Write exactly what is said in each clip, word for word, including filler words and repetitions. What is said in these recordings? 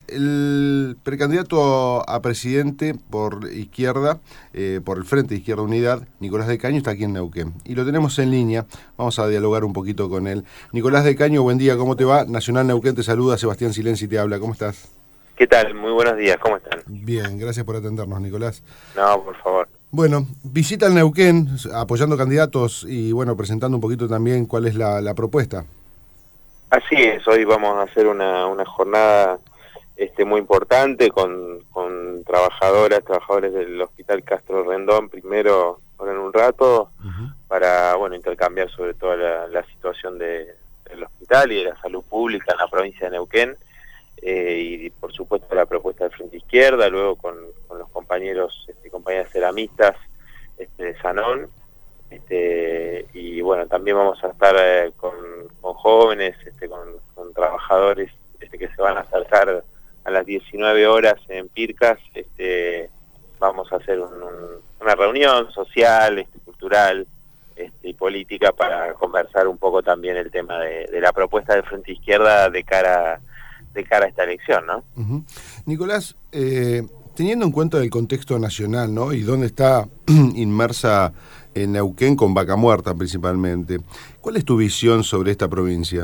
el precandidato a presidente por izquierda, eh, por el Frente de Izquierda Unidad, Nicolás del Caño, está aquí en Neuquén. Y lo tenemos en línea, vamos a dialogar un poquito con él. Nicolás del Caño, buen día, ¿cómo te va? Nacional Neuquén te saluda, Sebastián Silenzi te habla, ¿cómo estás? ¿Qué tal? Muy buenos días, ¿cómo están? Bien, gracias por atendernos, Nicolás. No, por favor. Bueno, visita el Neuquén, apoyando candidatos y bueno, presentando un poquito también cuál es la, la propuesta. Así es, hoy vamos a hacer una, una jornada este, muy importante con, con trabajadoras, trabajadores del Hospital Castro Rendón, primero ahora en un rato, Uh-huh. para bueno intercambiar sobre todo la, la situación de, del hospital y de la salud pública en la provincia de Neuquén, eh, y por supuesto la propuesta del Frente Izquierda, luego con, con los compañeros y compañeras ceramistas este, de Sanón. Este, y bueno, también vamos a estar eh, con, con jóvenes, este, con, con trabajadores este, que se van a acercar a las diecinueve horas en Pircas. Este, vamos a hacer un, un, una reunión social, este, cultural este, y política para conversar un poco también el tema de, de la propuesta del Frente Izquierda de cara, de cara a esta elección, ¿no? Uh-huh. Nicolás, eh, teniendo en cuenta el contexto nacional, ¿no? Y dónde está inmersa en Neuquén con Vaca Muerta principalmente, ¿cuál es tu visión sobre esta provincia?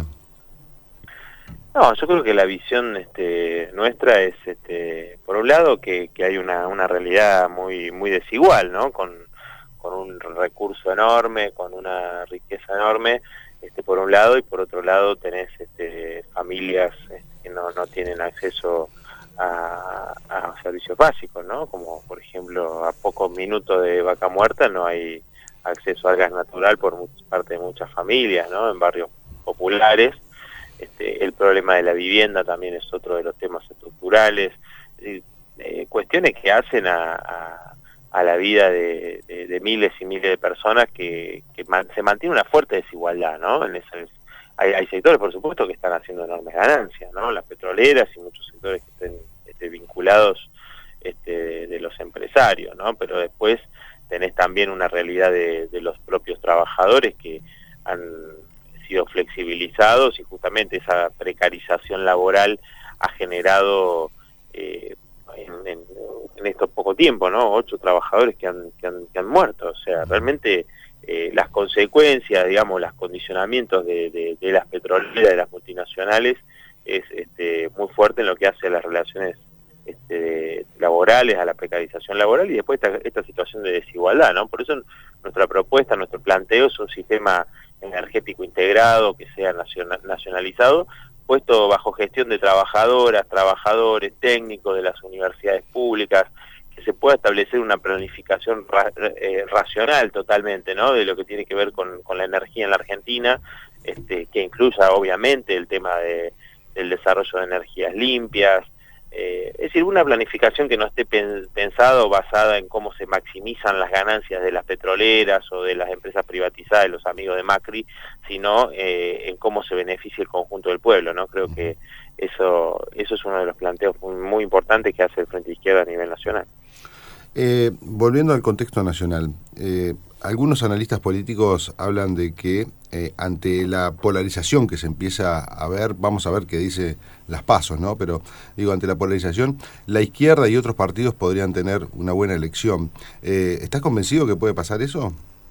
No, yo creo que la visión este, nuestra es, este, por un lado, que, que hay una, una realidad muy muy desigual, ¿no? Con, con un recurso enorme, con una riqueza enorme, este, por un lado, y por otro lado tenés este, familias este, que no, no tienen acceso a, a servicios básicos, ¿no? Como, por ejemplo, a pocos minutos de Vaca Muerta no hay acceso al gas natural por parte de muchas familias, ¿no? En barrios populares. Este, el problema de la vivienda también es otro de los temas estructurales, eh, eh, cuestiones que hacen a, a, a la vida de, de, de miles y miles de personas que, que man, se mantiene una fuerte desigualdad, ¿no? En ese, hay, hay sectores, por supuesto, que están haciendo enormes ganancias, ¿no? Las petroleras y muchos sectores que estén este, vinculados este, de, de los empresarios, ¿no? Pero después tenés también una realidad de, de los propios trabajadores que han sido flexibilizados y justamente esa precarización laboral ha generado eh, en, en, en estos poco tiempo, ¿no? Ocho trabajadores que han, que han, que han muerto. O sea, realmente eh, las consecuencias, digamos, los condicionamientos de, de, de las petroleras, de las multinacionales, es este, muy fuerte en lo que hace a las relaciones este, laborales, a la precarización laboral y después esta, esta situación de desigualdad, ¿no? Por eso nuestra propuesta, nuestro planteo es un sistema energético integrado, que sea nacionalizado, puesto bajo gestión de trabajadoras, trabajadores, técnicos de las universidades públicas, que se pueda establecer una planificación ra eh, racional totalmente, ¿no? De lo que tiene que ver con, con la energía en la Argentina, este, que incluya obviamente el tema de, del desarrollo de energías limpias, Eh, es decir, una planificación que no esté pen, pensado basada en cómo se maximizan las ganancias de las petroleras o de las empresas privatizadas de los amigos de Macri, sino eh, en cómo se beneficia el conjunto del pueblo, ¿no? Creo que eso eso es uno de los planteos muy, muy importantes que hace el Frente Izquierda a nivel nacional. Eh, volviendo al contexto nacional, eh, algunos analistas políticos hablan de que eh, ante la polarización que se empieza a ver, vamos a ver qué dice las PASO, ¿no? Pero digo, ante la polarización, la izquierda y otros partidos podrían tener una buena elección. Eh, ¿Estás convencido que puede pasar eso?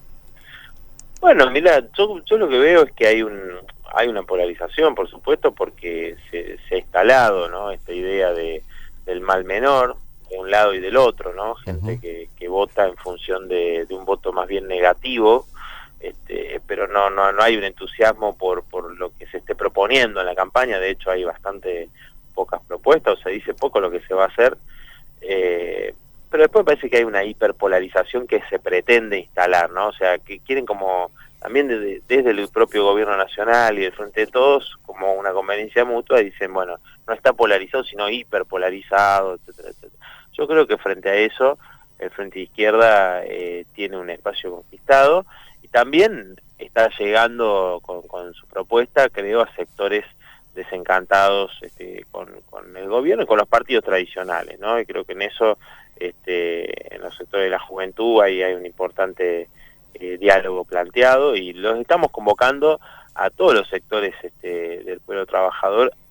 Bueno, mira, yo, yo lo que veo es que hay un hay una polarización, por supuesto, porque se, se ha instalado, ¿no? Esta idea de del mal menor, de un lado y del otro, ¿no? Gente Uh-huh. que, que vota en función de, de un voto más bien negativo, este, pero no, no, no hay un entusiasmo por, por lo que se esté proponiendo en la campaña. De hecho hay bastante pocas propuestas, o se dice poco lo que se va a hacer, eh, pero después parece que hay una hiperpolarización que se pretende instalar, ¿no? O sea, que quieren como, también desde, desde el propio gobierno nacional y el Frente de Todos, como una conveniencia mutua, dicen, bueno, no está polarizado, sino hiperpolarizado, etcétera, etcétera. Yo creo que frente a eso, el Frente de Izquierda eh, tiene un espacio conquistado y también está llegando con, con su propuesta, creo, a sectores desencantados este, con, con el gobierno y con los partidos tradicionales, ¿no? Y creo que en eso, este, en los sectores de la juventud, ahí hay un importante eh, diálogo planteado y los estamos convocando a todos los sectores este, del pueblo trabajador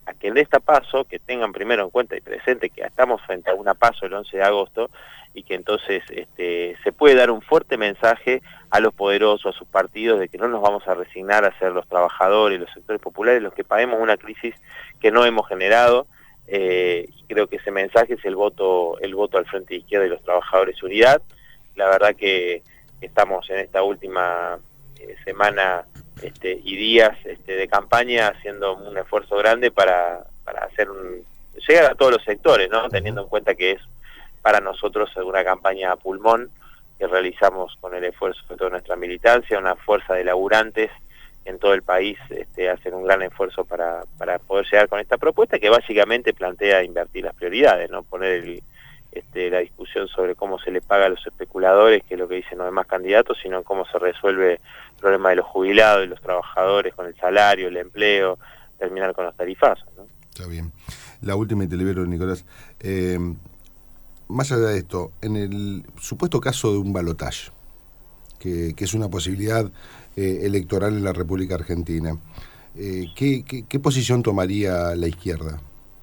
a que en esta PASO, que tengan primero en cuenta y presente que estamos frente a una PASO el once de agosto, y que entonces este, se puede dar un fuerte mensaje a los poderosos, a sus partidos, de que no nos vamos a resignar a ser los trabajadores, los sectores populares, los que paguemos una crisis que no hemos generado, eh, y creo que ese mensaje es el voto, el voto al Frente de Izquierda y los Trabajadores Unidad. La verdad que estamos en esta última eh, semana este, y días este, de campaña haciendo un esfuerzo grande para, para hacer un, llegar a todos los sectores, ¿no? Teniendo en cuenta que es para nosotros una campaña a pulmón que realizamos con el esfuerzo de toda nuestra militancia, una fuerza de laburantes en todo el país este, hacen un gran esfuerzo para, para poder llegar con esta propuesta que básicamente plantea invertir las prioridades, no poner el, este, la discusión sobre cómo se le paga a los especuladores, que es lo que dicen los demás candidatos, sino cómo se resuelve el problema de los jubilados y los trabajadores con el salario, el empleo, terminar con los tarifazos, ¿no? Está bien. La última y te libero, Nicolás. Eh, Más allá de esto, en el supuesto caso de un balotaje, que, que es una posibilidad eh, electoral en la República Argentina, eh, ¿qué, qué, ¿qué posición tomaría la izquierda?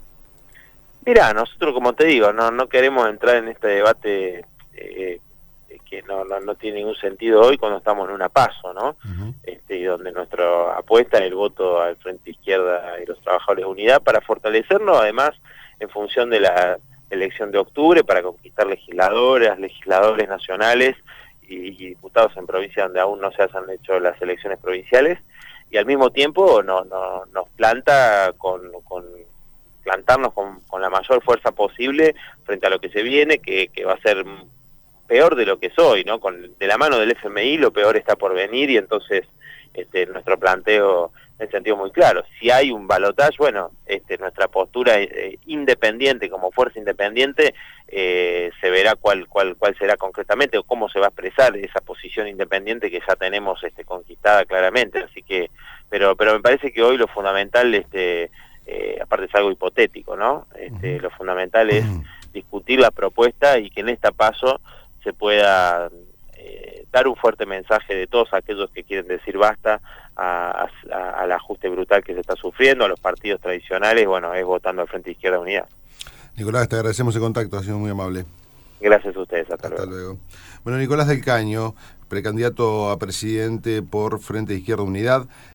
Mirá, nosotros, como te digo, no, no queremos entrar en este debate eh, que no, no, no tiene ningún sentido hoy cuando estamos en una PASO, ¿no? Uh-huh. este, y donde nuestra apuesta es el voto al Frente Izquierda y los Trabajadores de Unidad para fortalecernos, además, en función de la elección de octubre, para conquistar legisladoras, legisladores nacionales y, y diputados en provincias donde aún no se han hecho las elecciones provinciales, y al mismo tiempo no, no, nos planta con, con plantarnos con, con la mayor fuerza posible frente a lo que se viene, que, que va a ser peor de lo que soy, ¿no? Con, de la mano del F M I lo peor está por venir, y entonces este, nuestro planteo en el sentido muy claro. Si hay un balotaje, bueno, este, nuestra postura eh, independiente, como fuerza independiente, eh, se verá cuál, cuál, cuál será concretamente o cómo se va a expresar esa posición independiente que ya tenemos este, conquistada claramente. Así que, pero, pero me parece que hoy lo fundamental, este, eh, aparte es algo hipotético, ¿no? Este, uh-huh. Lo fundamental es uh-huh. discutir la propuesta y que en esta PASO se pueda eh, dar un fuerte mensaje de todos aquellos que quieren decir basta a, a, al ajuste brutal que se está sufriendo, a los partidos tradicionales, bueno, es votando al Frente Izquierda Unidad. Nicolás, te agradecemos el contacto, ha sido muy amable. Gracias a ustedes, hasta, hasta luego. luego. Bueno, Nicolás del Caño, precandidato a presidente por Frente Izquierda Unidad.